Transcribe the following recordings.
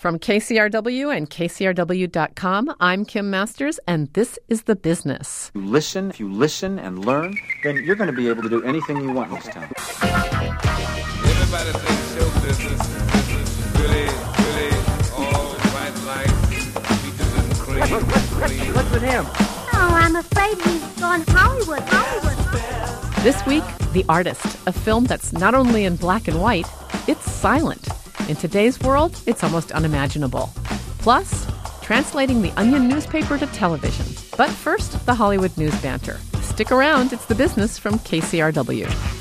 From KCRW and KCRW.com, I'm Kim Masters, and this is The Business. If you listen and learn, then you're going to be able to do anything you want in this town. Everybody thinks show business is really all white lights, peaches and cream. What's with him? Oh, I'm afraid he's gone Hollywood. This week, The Artist, a film that's not only in black and white, it's silent. In today's world, it's almost unimaginable. Plus, translating the Onion newspaper to television. But first, the Hollywood news banter. Stick around, it's The Business from KCRW.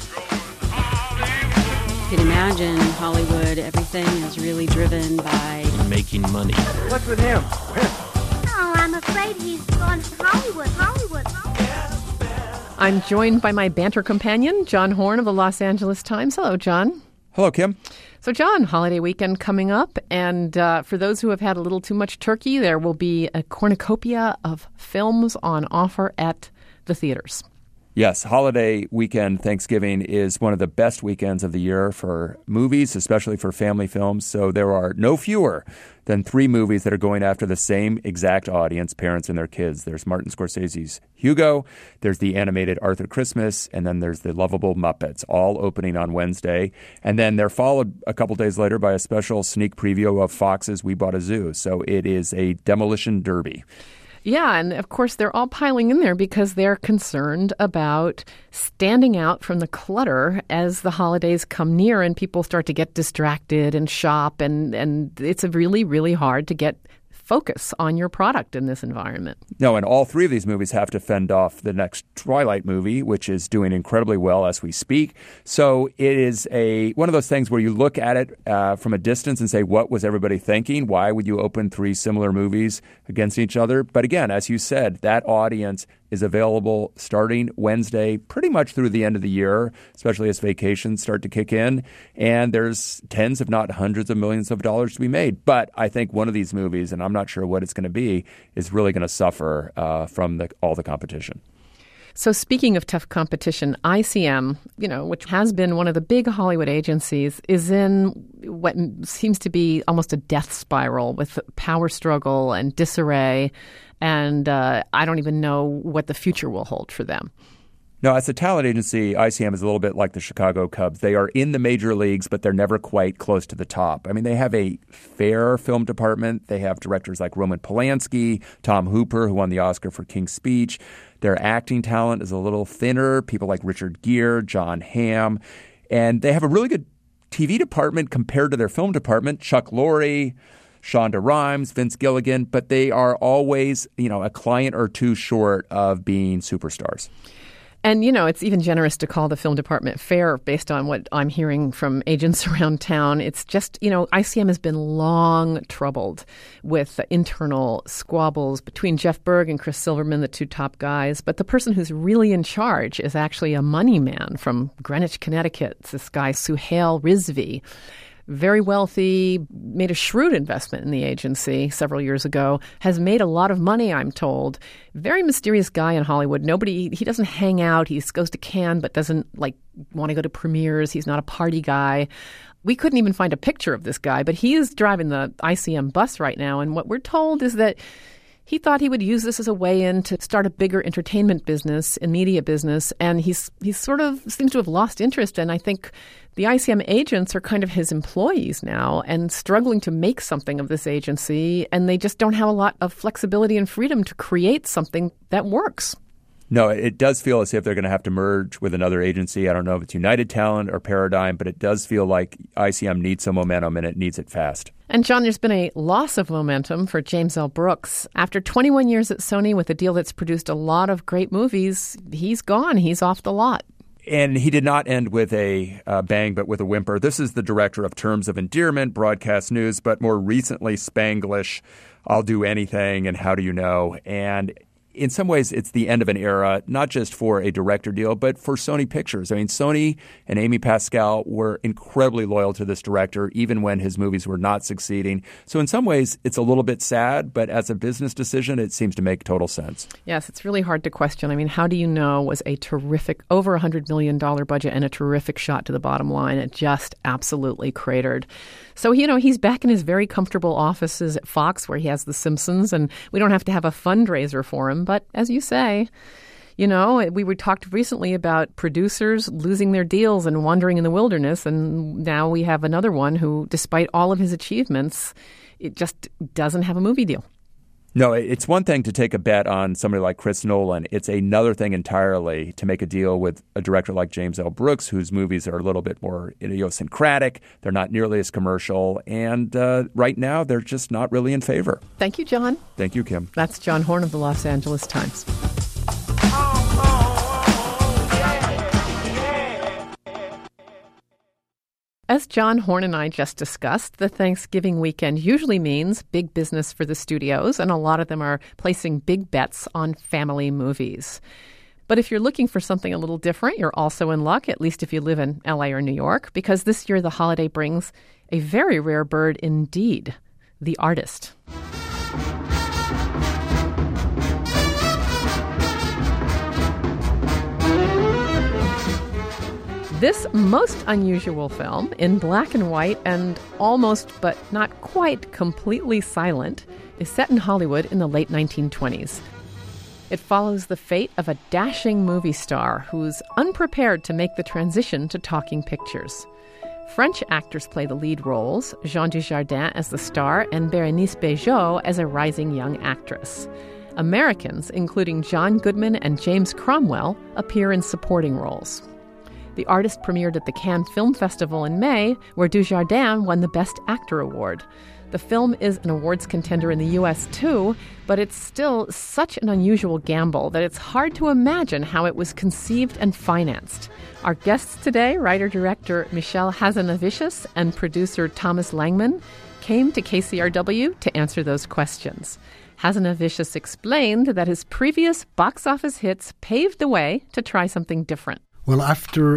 You can imagine Hollywood, everything is really driven by making money. What's with him? Oh, I'm afraid he's gone Hollywood. I'm joined by my banter companion, John Horn of the Los Angeles Times. Hello, John. Hello, Kim. So, John, holiday weekend coming up, and for those who have had a little too much turkey, there will be a cornucopia of films on offer at the theaters. Yes, holiday weekend, Thanksgiving, is one of the best weekends of the year for movies, especially for family films. So there are no fewer than 3 movies that are going after the same exact audience, parents and their kids. There's Martin Scorsese's Hugo, there's the animated Arthur Christmas, and then there's the lovable Muppets, all opening on Wednesday. And then they're followed a couple days later by a special sneak preview of Fox's We Bought a Zoo. So it is a demolition derby. Yeah, and of course they're all piling in there because they're concerned about standing out from the clutter as the holidays come near and people start to get distracted and shop, and it's really, really hard to get focus on your product in this environment. No, and all 3 of these movies have to fend off the next Twilight movie, which is doing incredibly well as we speak. So it is one of those things where you look at it from a distance and say, what was everybody thinking? Why would you open 3 similar movies against each other? But again, as you said, that audience is available starting Wednesday pretty much through the end of the year, especially as vacations start to kick in. And there's tens, if not hundreds of millions of dollars to be made. But I think one of these movies, and I'm not sure what it's going to be, is really going to suffer from all the competition. So speaking of tough competition, ICM, which has been one of the big Hollywood agencies, is in what seems to be almost a death spiral with power struggle and disarray. And I don't even know what the future will hold for them. No, as a talent agency, ICM is a little bit like the Chicago Cubs. They are in the major leagues, but they're never quite close to the top. I mean, they have a fair film department. They have directors like Roman Polanski, Tom Hooper, who won the Oscar for King's Speech. Their acting talent is a little thinner. People like Richard Gere, John Hamm. And they have a really good TV department compared to their film department. Chuck Lorre, Shonda Rhimes, Vince Gilligan, but they are always, a client or 2 short of being superstars. And, it's even generous to call the film department fair based on what I'm hearing from agents around town. It's just, ICM has been long troubled with internal squabbles between Jeff Berg and Chris Silverman, the 2 top guys. But the person who's really in charge is actually a money man from Greenwich, Connecticut. It's this guy, Suhail Rizvi. Very wealthy, made a shrewd investment in the agency several years ago, has made a lot of money, I'm told. Very mysterious guy in Hollywood. He doesn't hang out. He goes to Cannes but doesn't want to go to premieres. He's not a party guy. We couldn't even find a picture of this guy, but he is driving the ICM bus right now. And what we're told is that he thought he would use this as a way in to start a bigger entertainment business and media business, and he's sort of seems to have lost interest. And I think the ICM agents are kind of his employees now and struggling to make something of this agency, and they just don't have a lot of flexibility and freedom to create something that works. No, it does feel as if they're going to have to merge with another agency. I don't know if it's United Talent or Paradigm, but it does feel like ICM needs some momentum and it needs it fast. And John, there's been a loss of momentum for James L. Brooks. After 21 years at Sony with a deal that's produced a lot of great movies, he's gone. He's off the lot. And he did not end with a bang, but with a whimper. This is the director of Terms of Endearment, Broadcast News, but more recently Spanglish, I'll Do Anything, and How Do You Know? And in some ways, it's the end of an era, not just for a director deal, but for Sony Pictures. I mean, Sony and Amy Pascal were incredibly loyal to this director, even when his movies were not succeeding. So in some ways, it's a little bit sad, but as a business decision, it seems to make total sense. Yes, it's really hard to question. I mean, how do you know was a terrific, over $100 million budget and a terrific shot to the bottom line? It just absolutely cratered. So, he's back in his very comfortable offices at Fox where he has The Simpsons, and we don't have to have a fundraiser for him. But as you say, we talked recently about producers losing their deals and wandering in the wilderness, and now we have another one who, despite all of his achievements, it just doesn't have a movie deal. No, it's one thing to take a bet on somebody like Chris Nolan. It's another thing entirely to make a deal with a director like James L. Brooks, whose movies are a little bit more idiosyncratic. They're not nearly as commercial. And right now, they're just not really in favor. Thank you, John. Thank you, Kim. That's John Horn of the Los Angeles Times. As John Horn and I just discussed, the Thanksgiving weekend usually means big business for the studios, and a lot of them are placing big bets on family movies. But if you're looking for something a little different, you're also in luck, at least if you live in LA or New York, because this year the holiday brings a very rare bird indeed, the artist. This most unusual film, in black and white and almost but not quite completely silent, is set in Hollywood in the late 1920s. It follows the fate of a dashing movie star who's unprepared to make the transition to talking pictures. French actors play the lead roles, Jean Dujardin as the star and Bérénice Bejo as a rising young actress. Americans, including John Goodman and James Cromwell, appear in supporting roles. The artist premiered at the Cannes Film Festival in May, where Dujardin won the Best Actor award. The film is an awards contender in the U.S. too, but it's still such an unusual gamble that it's hard to imagine how it was conceived and financed. Our guests today, writer-director Michel Hazanavicius and producer Thomas Langman, came to KCRW to answer those questions. Hazanavicius explained that his previous box office hits paved the way to try something different. Well, after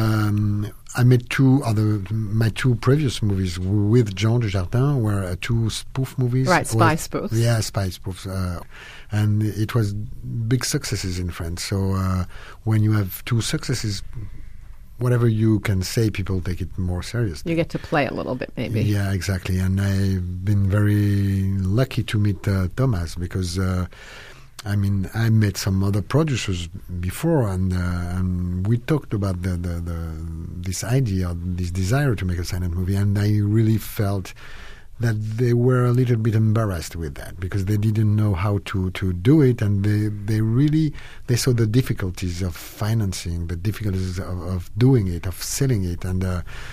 I made my two previous movies with Jean Dujardin were two spoof movies. Right, spy spoofs. Yeah, spy spoofs. And it was big successes in France. So when you have two successes, whatever you can say, people take it more seriously. You get to play a little bit, maybe. Yeah, exactly. And I've been very lucky to meet Thomas because... I met some other producers before, and we talked about this idea, this desire to make a silent movie, and I really felt that they were a little bit embarrassed with that because they didn't know how to do it, and they saw the difficulties of financing, the difficulties of doing it, of selling it, and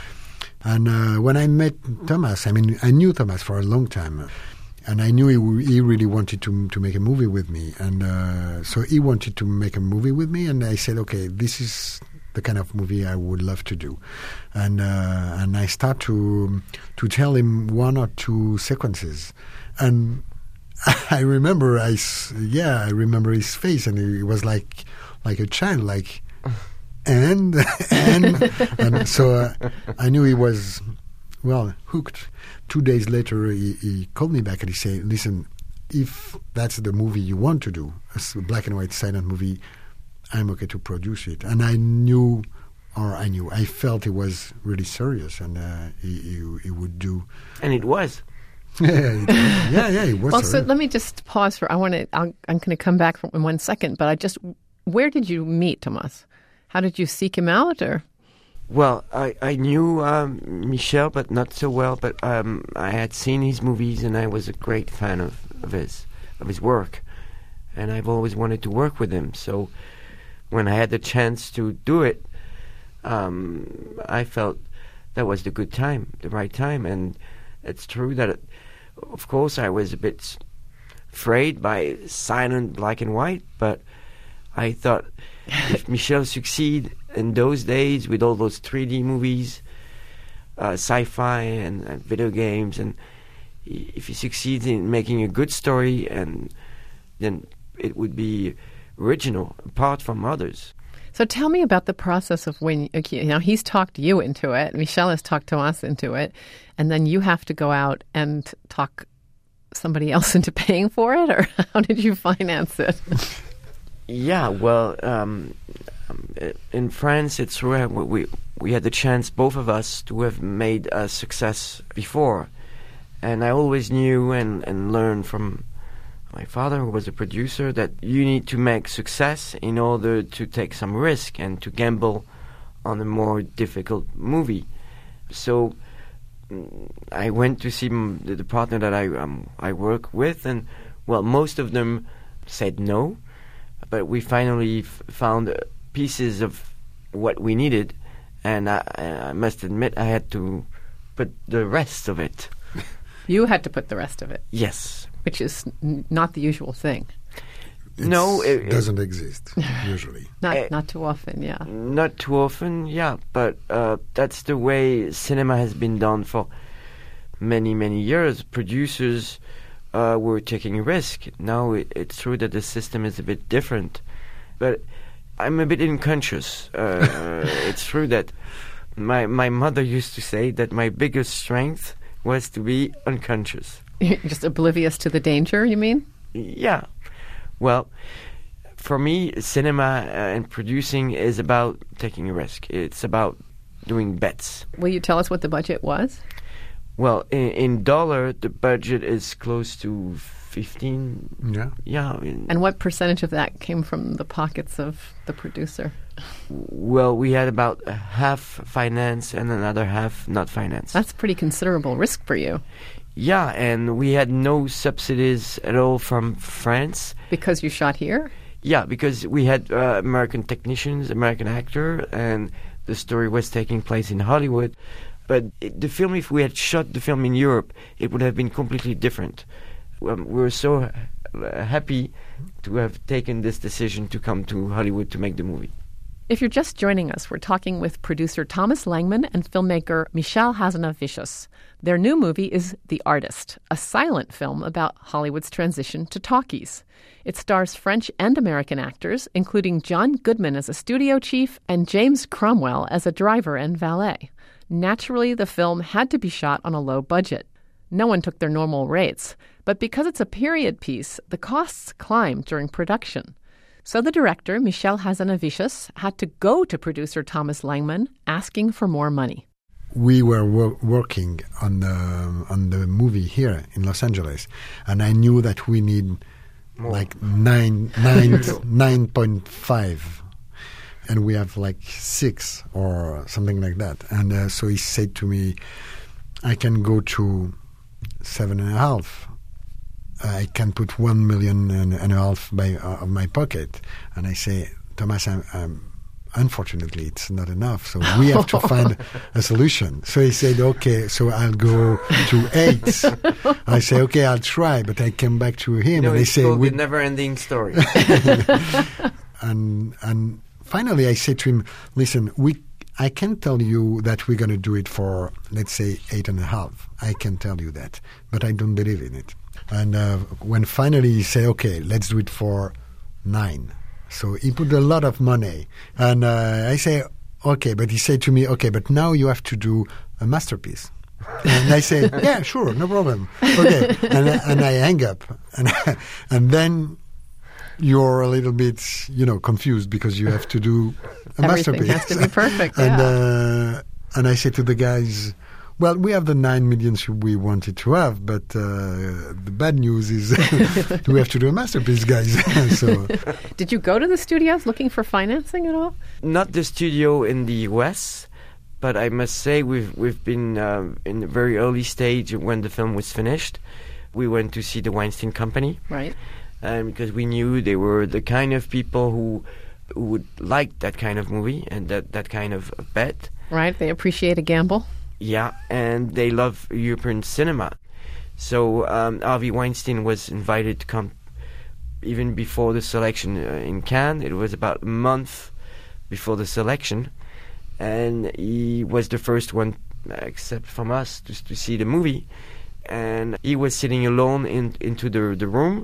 when I met Thomas, I knew Thomas for a long time. And I knew he really wanted to make a movie with me. And so he wanted to make a movie with me. And I said, okay, this is the kind of movie I would love to do. And I start to tell him one or two sequences. And I remember his face. And he was like a child, like, and so I knew he was... hooked. 2 days later, he called me back and he said, listen, if that's the movie you want to do, a black and white silent movie, I'm okay to produce it. And I felt it was really serious and he would do. And it was. yeah, it was. Well, so let me just pause I'm going to come back in 1 second, but where did you meet Thomas? How did you seek him out or? Well, I knew Michel, but not so well. But I had seen his movies, and I was a great fan of his work. And I've always wanted to work with him. So when I had the chance to do it, I felt that was the right time. And it's true that, of course, I was a bit afraid by silent black and white, but I thought if Michel succeed in those days with all those 3D movies, sci-fi and video games, and if he succeeds in making a good story, and then it would be original, apart from others. So tell me about the process of when, okay, now he's talked you into it, Michel has talked Thomas into it, and then you have to go out and talk somebody else into paying for it, or how did you finance it? Yeah, well, in France, it's rare. We had the chance, both of us, to have made a success before. And I always knew and learned from my father, who was a producer, that you need to make success in order to take some risk and to gamble on a more difficult movie. So I went to see the partner that I work with, and, well, most of them said no. But we finally found pieces of what we needed, and I must admit I had to put the rest of it. You had to put the rest of it? Yes. Which is not the usual thing. It doesn't exist, usually. Not too often, yeah. Not too often, yeah. But that's the way cinema has been done for many, many years. Producers were taking a risk. Now it's true that the system is a bit different. But I'm a bit unconscious. It's true that my mother used to say that my biggest strength was to be unconscious. Just oblivious to the danger, you mean? Yeah. Well, for me, cinema and producing is about taking a risk. It's about doing bets. Will you tell us what the budget was? Well, in dollar, the budget is close to 15. Yeah. Yeah. And what percentage of that came from the pockets of the producer? Well, we had about half finance and another half not finance. That's pretty considerable risk for you. Yeah, and we had no subsidies at all from France. Because you shot here? Yeah, because we had American technicians, American actor, and the story was taking place in Hollywood. But the film, if we had shot the film in Europe, it would have been completely different. We were so happy to have taken this decision to come to Hollywood to make the movie. If you're just joining us, we're talking with producer Thomas Langman and filmmaker Michel Hazanavicius. Their new movie is The Artist, a silent film about Hollywood's transition to talkies. It stars French and American actors, including John Goodman as a studio chief and James Cromwell as a driver and valet. Naturally, the film had to be shot on a low budget. No one took their normal rates, but because it's a period piece, the costs climbed during production. So the director, Michel Hazanavicius, had to go to producer Thomas Langman asking for more money. We were working on the movie here in Los Angeles, and I knew that we need more. like 9.5, and we have like 6 or something like that. And so he said to me, I can go to 7.5. I can put 1.5 million of my pocket. And I say, Thomas, unfortunately, it's not enough. So we have to find a solution. So he said, okay, so I'll go to 8. I say, okay, I'll try. But I came back to him and I say, the never-ending story. and finally I said to him, listen, I can tell you that we're going to do it for, let's say, 8.5. I can tell you that, but I don't believe in it. And when finally he said, okay, let's do it for 9. So he put a lot of money. And I say, okay, but he said to me, okay, but now you have to do a masterpiece. And I say, yeah, sure, no problem. Okay. And I hang up. And then you're a little bit, confused because you have to do a masterpiece. Everything has to be perfect, yeah. And I say to the guys, well, we have the 9 million we wanted to have, but the bad news is we have to do a masterpiece, guys. So, did you go to the studios looking for financing at all? Not the studio in the U.S., but I must say we've been in the very early stage when the film was finished. We went to see the Weinstein Company. Right. Because we knew they were the kind of people who would like that kind of movie and that kind of bet. Right, they appreciate a gamble. Yeah, and they love European cinema. So Harvey Weinstein was invited to come even before the selection in Cannes. It was about a month before the selection. And he was the first one, except from us, to see the movie. And he was sitting alone into the room.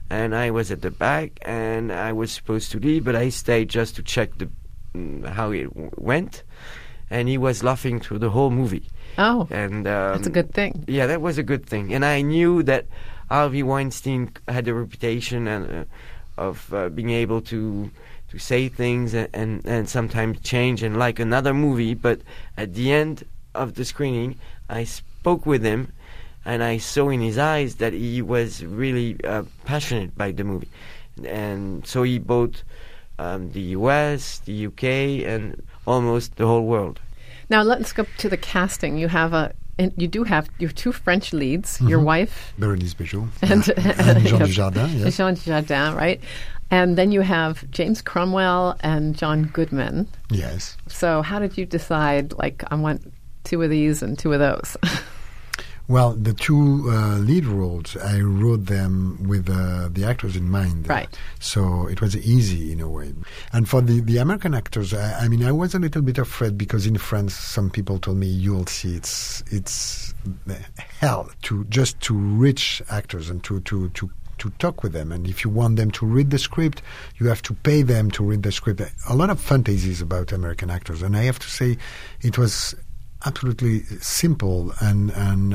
and I was at the back, and I was supposed to leave, but I stayed just to check how it went, and he was laughing through the whole movie. Oh, and that's a good thing. Yeah, that was a good thing, and I knew that Harvey Weinstein had a reputation of being able to say things and sometimes change and like another movie, but at the end of the screening, I spoke with him, and I saw in his eyes that he was really passionate by the movie. And so he bought the US, the UK, and almost the whole world. Now let's go to the casting. You do have your two French leads, your wife, Bérénice Bejo, and Jean Dujardin, yes. Jean Dujardin, right? And then you have James Cromwell and John Goodman. Yes. So how did you decide, like, I want two of these and two of those? Well, the two lead roles, I wrote them with the actors in mind. Right. So it was easy in a way. And for the American actors, I mean, I was a little bit afraid because in France, some people told me, you'll see, it's hell to reach actors and to talk with them. And if you want them to read the script, you have to pay them to read the script. A lot of fantasies about American actors. And I have to say, it was absolutely simple, and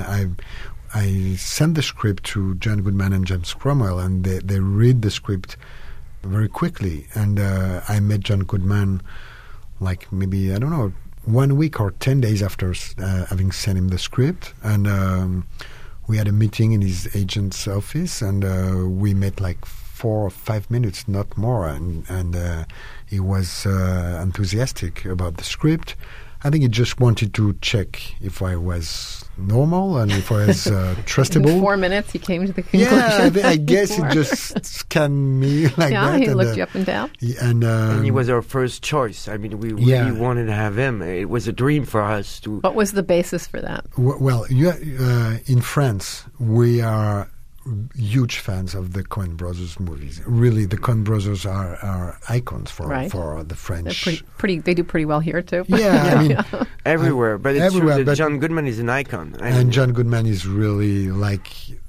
I sent the script to John Goodman and James Cromwell, and they read the script very quickly. And I met John Goodman like maybe, I don't know, 1 week or 10 days after having sent him the script, and we had a meeting in his agent's office, and we met like 4 or 5 minutes, not more, and he was enthusiastic about the script. I think he just wanted to check if I was normal and if I was trustable. In 4 minutes, he came to the conclusion. Yeah, I guess he just scanned me like that. Yeah, he looked you up and down. And he was our first choice. I mean, we really wanted to have him. It was a dream for us to. What was the basis for that? Well, in France, we are huge fans of the Coen Brothers movies. Really, the Coen Brothers are icons for the French. They're pretty. They do pretty well here too. Yeah, I mean everywhere. But it's everywhere, true that John Goodman is an icon. And John Goodman is really like,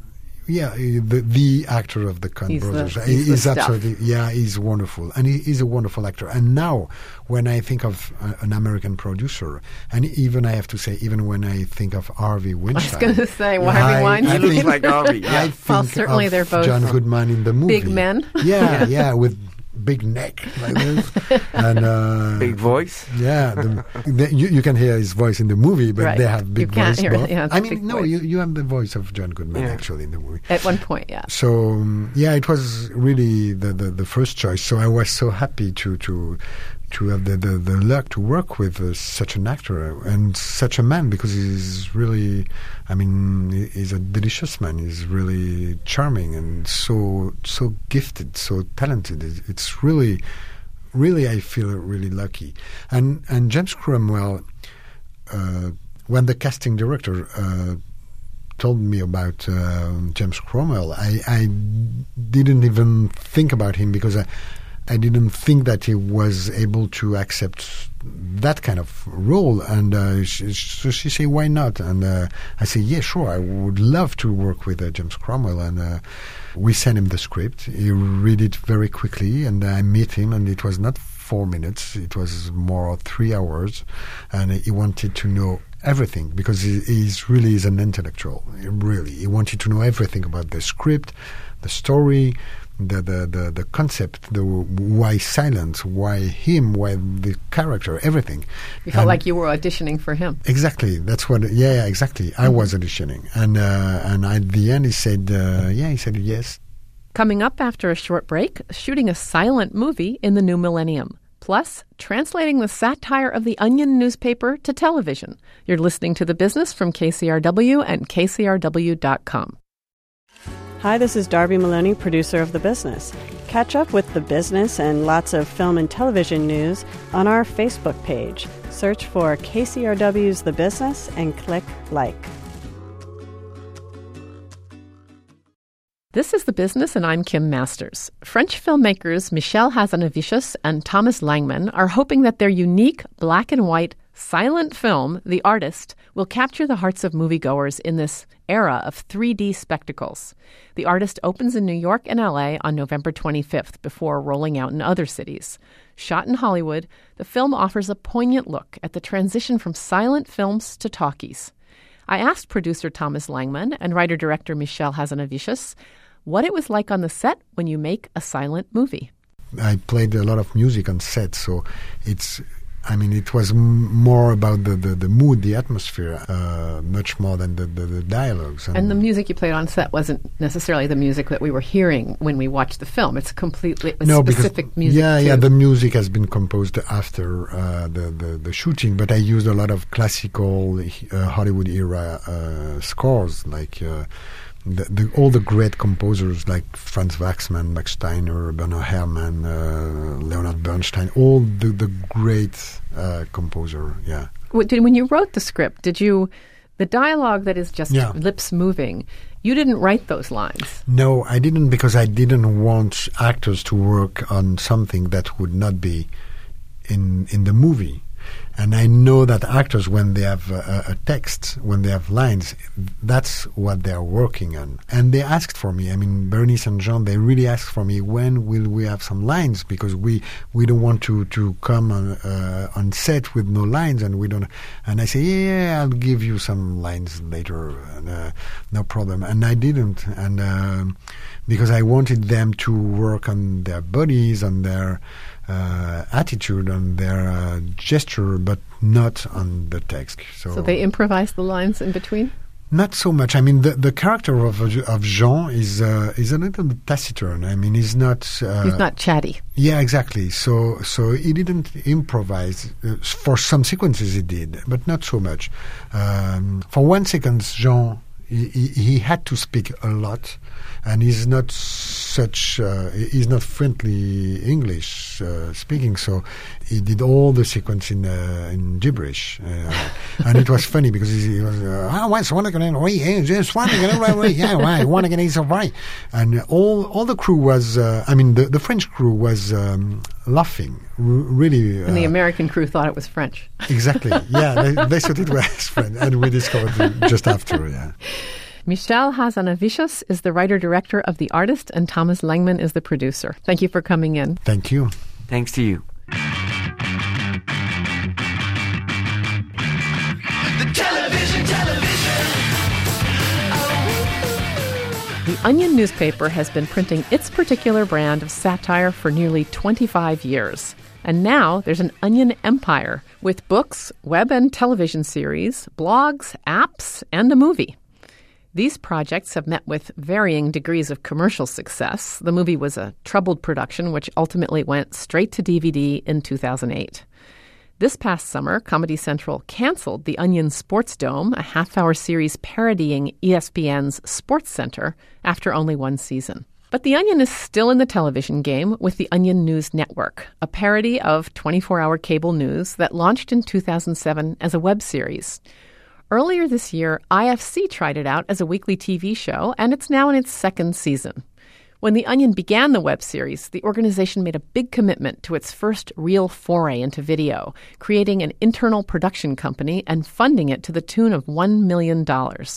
the actor of the Coen Brothers. He's absolutely, he's wonderful, and he's a wonderful actor. And now, when I think of an American producer, and even I have to say, even when I think of Harvey Weinstein, I was going to say Harvey Weinstein. He looks like Harvey. Yeah. I think certainly of they're both John Goodman in the movie. Big men. Yeah, with big neck like this, and big voice. Yeah, you can hear his voice in the movie, but they have big voice. I mean, no, you have the voice of John Goodman actually in the movie. At one point, yeah. So it was really the first choice. So I was so happy to have the luck to work with such an actor and such a man, because he's really, I mean, he's a delicious man. He's really charming and so gifted, so talented. It's really, I feel really lucky. And James Cromwell, when the casting director told me about James Cromwell, I didn't even think about him, because I didn't think that he was able to accept that kind of role. And she said, why not? And I said, yeah, sure, I would love to work with James Cromwell. And we sent him the script. He read it very quickly, and I met him, and it was not 4 minutes. It was more 3 hours. And he wanted to know everything, because he's really is an intellectual. He wanted to know everything about the script, the story, the concept, the why silence, why him, why the character, everything. You felt like you were auditioning for him. Exactly. That's what. Yeah, exactly. I was auditioning, and at the end he said, he said yes. Coming up after a short break, shooting a silent movie in the new millennium. Plus, translating the satire of the Onion newspaper to television. You're listening to The Business from KCRW and KCRW.com. Hi, this is Darby Maloney, producer of The Business. Catch up with The Business and lots of film and television news on our Facebook page. Search for KCRW's The Business and click like. This is The Business, and I'm Kim Masters. French filmmakers Michel Hazanavicius and Thomas Langman are hoping that their unique black and white Silent film, The Artist, will capture the hearts of moviegoers in this era of 3D spectacles. The Artist opens in New York and LA on November 25th before rolling out in other cities. Shot in Hollywood, the film offers a poignant look at the transition from silent films to talkies. I asked producer Thomas Langman and writer-director Michel Hazanavicius what it was like on the set when you make a silent movie. I played a lot of music on set, so it was more about the mood, the atmosphere, much more than the dialogues. And the music you played on set wasn't necessarily the music that we were hearing when we watched the film. It's completely specific music. Yeah, the music has been composed after the shooting, but I used a lot of classical Hollywood era scores, like all the great composers like Franz Waxman, Max Steiner, Bernard Herrmann, Leonard Bernstein, all the great composer. Yeah. When you wrote the script, the dialogue that is just lips moving, you didn't write those lines? No, I didn't, because I didn't want actors to work on something that would not be in the movie. And I know that actors, when they have a text, when they have lines, that's what they're working on. And they asked for me. Bernice and Jean, they really asked for me, when will we have some lines? Because we don't want to come on set with no lines, and we don't. And I say, yeah, I'll give you some lines later, no problem. And I didn't, and because I wanted them to work on their bodies, on their attitude, on their gesture, but not on the text. So they improvised the lines in between? Not so much. The character of Jean is a little bit taciturn. He's not... he's not chatty. Yeah, exactly. So he didn't improvise. For some sequences he did, but not so much. For 1 second, Jean, he had to speak a lot, and he's not he's not friendly English speaking, so he did all the sequence in gibberish, and it was funny because he was and all the crew was the French crew was laughing really, and the American crew thought it was French. Exactly, yeah, they thought it was French, and we discovered it just after. Yeah. Michel Hazanavicius is the writer-director of The Artist, and Thomas Langman is the producer. Thank you for coming in. Thank you. Thanks to you. The Onion newspaper has been printing its particular brand of satire for nearly 25 years. And now there's an Onion empire with books, web and television series, blogs, apps, and a movie. These projects have met with varying degrees of commercial success. The movie was a troubled production, which ultimately went straight to DVD in 2008. This past summer, Comedy Central canceled The Onion Sports Dome, a half-hour series parodying ESPN's Sports Center, after only 1 season. But The Onion is still in the television game with the Onion News Network, a parody of 24-hour cable news that launched in 2007 as a web series. Earlier this year, IFC tried it out as a weekly TV show, and it's now in its 2nd season. When The Onion began the web series, the organization made a big commitment to its first real foray into video, creating an internal production company and funding it to the tune of $1 million.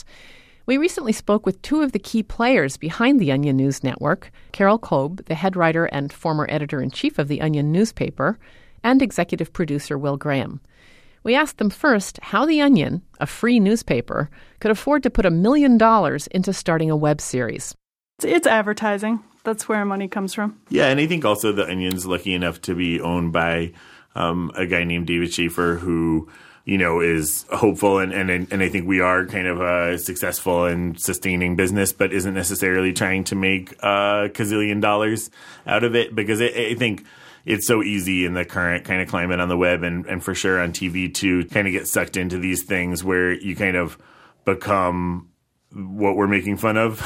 We recently spoke with 2 of the key players behind the Onion News Network, Carol Kolb, the head writer and former editor-in-chief of the Onion newspaper, and executive producer Will Graham. We asked them first how The Onion, a free newspaper, could afford to put $1 million into starting a web series. It's advertising. That's where our money comes from. Yeah, and I think also The Onion's lucky enough to be owned by a guy named David Schaefer who, is hopeful, and I think we are kind of a successful and sustaining business, but isn't necessarily trying to make a gazillion dollars out of it, because I think it's so easy in the current kind of climate on the web and for sure on TV to kind of get sucked into these things where you kind of become what we're making fun of,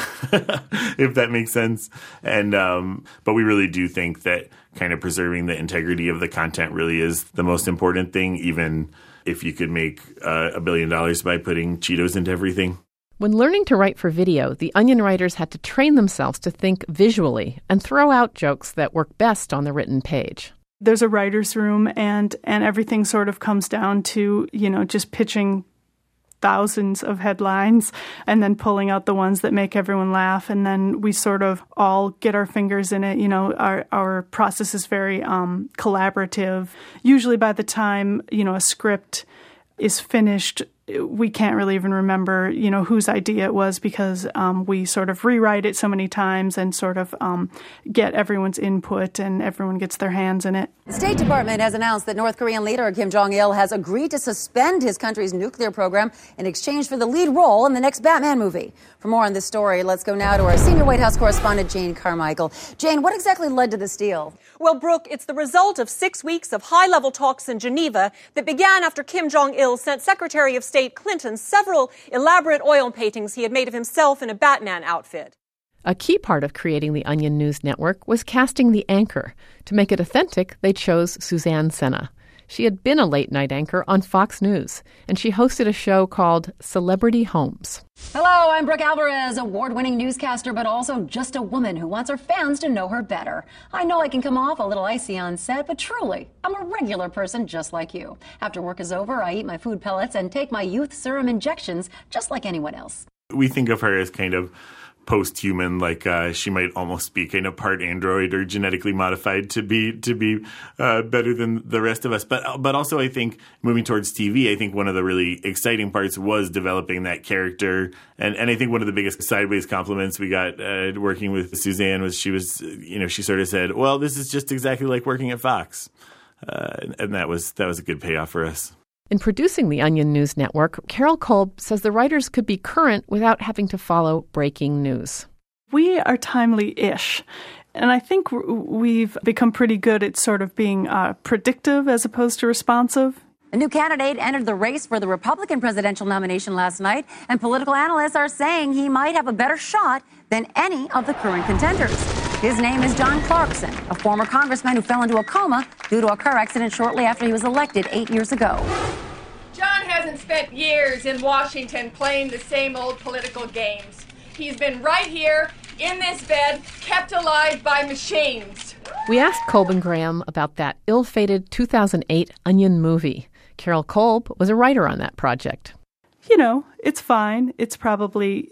if that makes sense. And but we really do think that kind of preserving the integrity of the content really is the most important thing, even if you could make $1 billion by putting Cheetos into everything. When learning to write for video, the Onion writers had to train themselves to think visually and throw out jokes that work best on the written page. There's a writer's room, and everything sort of comes down to, just pitching thousands of headlines and then pulling out the ones that make everyone laugh. And then we sort of all get our fingers in it. Our process is very collaborative. Usually by the time, a script is finished, we can't really even remember, whose idea it was, because we sort of rewrite it so many times and sort of get everyone's input, and everyone gets their hands in it. The State Department has announced that North Korean leader Kim Jong-il has agreed to suspend his country's nuclear program in exchange for the lead role in the next Batman movie. For more on this story, let's go now to our senior White House correspondent, Jane Carmichael. Jane, what exactly led to this deal? Well, Brooke, it's the result of 6 weeks of high-level talks in Geneva that began after Kim Jong-il sent Secretary of State Clinton several elaborate oil paintings he had made of himself in a Batman outfit. A key part of creating the Onion News Network was casting the anchor. To make it authentic, they chose Suzanne Senna. She had been a late-night anchor on Fox News, and she hosted a show called Celebrity Homes. Hello, I'm Brooke Alvarez, award-winning newscaster, but also just a woman who wants her fans to know her better. I know I can come off a little icy on set, but truly, I'm a regular person just like you. After work is over, I eat my food pellets and take my youth serum injections just like anyone else. We think of her as kind of post-human, like she might almost be kind of part android or genetically modified to be better than the rest of us. But also, I think moving towards TV, I think one of the really exciting parts was developing that character. And I think one of the biggest sideways compliments we got working with Suzanne was she sort of said, "Well, this is just exactly like working at Fox," and that was a good payoff for us. In producing the Onion News Network, Carol Kolb says the writers could be current without having to follow breaking news. We are timely-ish, and I think we've become pretty good at sort of being predictive as opposed to responsive. A new candidate entered the race for the Republican presidential nomination last night, and political analysts are saying he might have a better shot than any of the current contenders. His name is John Clarkson, a former congressman who fell into a coma due to a car accident shortly after he was elected 8 years ago. John hasn't spent years in Washington playing the same old political games. He's been right here in this bed, kept alive by machines. We asked Kolb and Graham about that ill-fated 2008 Onion movie. Carol Kolb was a writer on that project. It's fine. It's probably,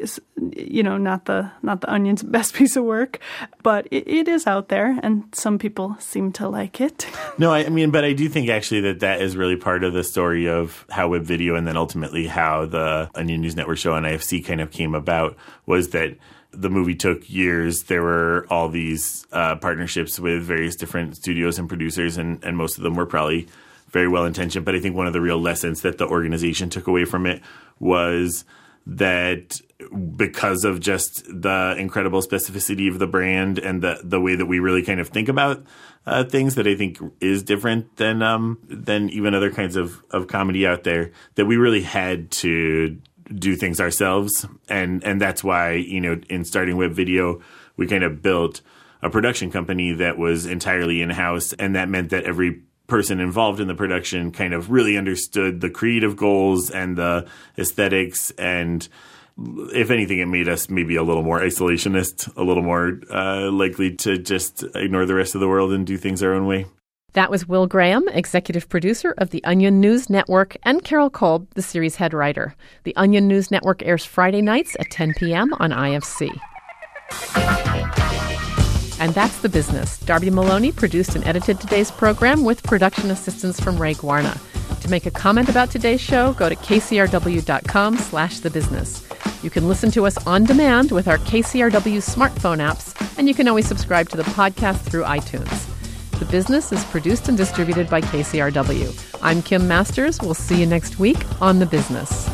not the Onion's best piece of work, but it is out there, and some people seem to like it. No, but I do think actually that is really part of the story of how web video and then ultimately how the Onion News Network show on IFC kind of came about, was that the movie took years. There were all these partnerships with various different studios and producers, and most of them were probably very well-intentioned. But I think one of the real lessons that the organization took away from it was that because of just the incredible specificity of the brand and the way that we really kind of think about things, that I think is different than even other kinds of comedy out there, that we really had to do things ourselves. And that's why, in starting web video, we kind of built a production company that was entirely in-house, and that meant that every person involved in the production kind of really understood the creative goals and the aesthetics, and if anything, it made us maybe a little more isolationist, a little more likely to just ignore the rest of the world and do things our own way. That was Will Graham, executive producer of the Onion News Network, and Carol Kolb, the series head writer. The Onion News Network airs Friday nights at 10 p.m. on IFC. And that's The Business. Darby Maloney produced and edited today's program with production assistance from Ray Guarna. To make a comment about today's show, go to kcrw.com/thebusiness. You can listen to us on demand with our KCRW smartphone apps, and you can always subscribe to the podcast through iTunes. The Business is produced and distributed by KCRW. I'm Kim Masters. We'll see you next week on The Business.